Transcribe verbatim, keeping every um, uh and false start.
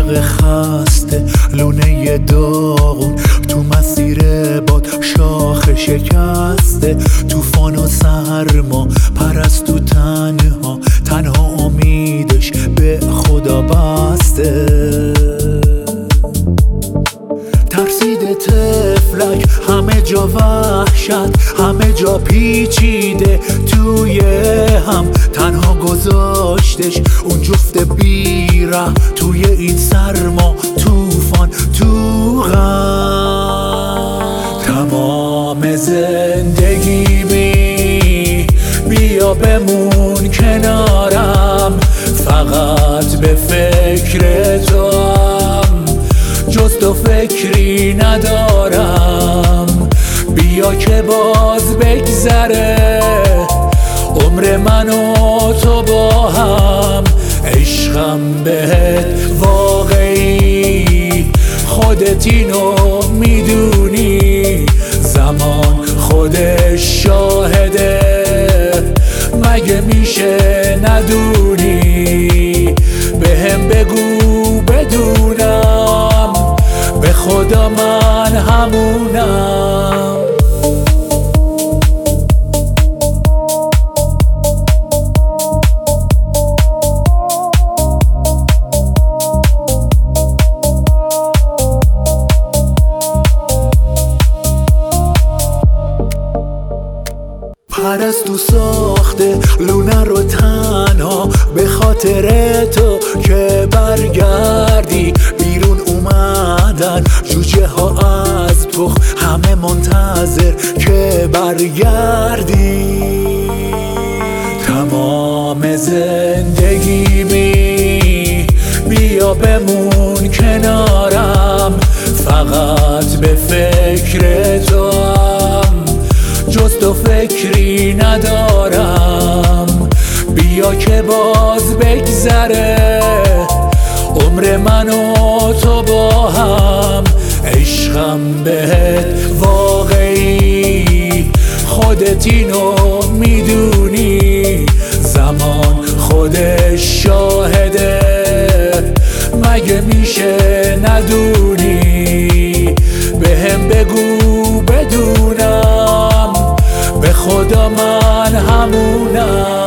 عاشق خسته لونه داغون، تو مسیر باد شاخ شکسته، طوفان و سرما پرستو تنها، تنها امیدش به خدا بسته. ترسیده طفلک، همه جا وحشت، همه جا پیچیده توی هم، تنها گذاشتش اون جفت بیره توی این سرما، طوفان تو غم. تمام زندگیمی بیا بمون کنارم، فقط به فکر توام، جز تو فکری ندارم. بیا که باز بگذره عمر من و تو با هم، عشقم بهت واقعی، خودت اینو میدونی، زمان خودش شاهده، مگه میشه ندونی؟ بهم بگو بدونم، به خدا من همونم. پرستو ساخته لونه رو تنها، به خاطر تو که برگردی. بیرون اومدن جوجه ها از تخم، همه منتظر که برگردی. تمام زندگیمی بیا بمون کنارم، فقط به فکر توام، جز تو فکری ندارم. بیا که باز بگذره عمر من و تو با هم، عشقم بهت واقعی، خودت اینو میدونی، زمان خودش شاهده، مگه میشه ندونی؟ بهم بگو بدونم، به خدا من همونم.